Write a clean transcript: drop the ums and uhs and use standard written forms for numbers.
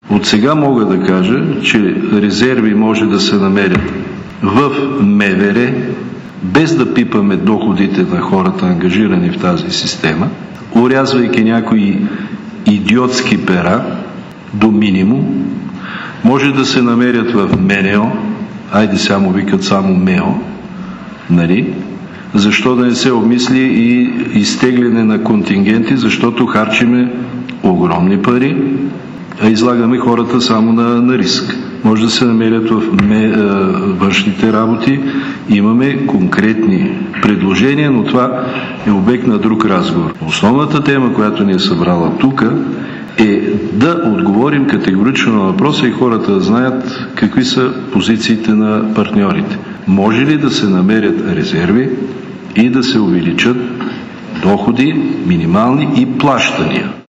От сега мога да кажа, че резерви може да се намерят в МВР, без да пипаме доходите на хората, ангажирани в тази система, орязвайки някои идиотски пера до минимум. Може да се намерят в МНО, айде само викат само МЕО, нали? Защо да не се обмисли и изтегляне на контингенти, защото харчиме огромни пари, а излагаме хората само на риск. Може да се намерят в външните работи. Имаме конкретни предложения, но това е обект на друг разговор. Основната тема, която ни е събрала тук, е да отговорим категорично на въпроса и хората да знаят какви са позициите на партньорите. Може ли да се намерят резерви и да се увеличат доходи, минимални и плащания?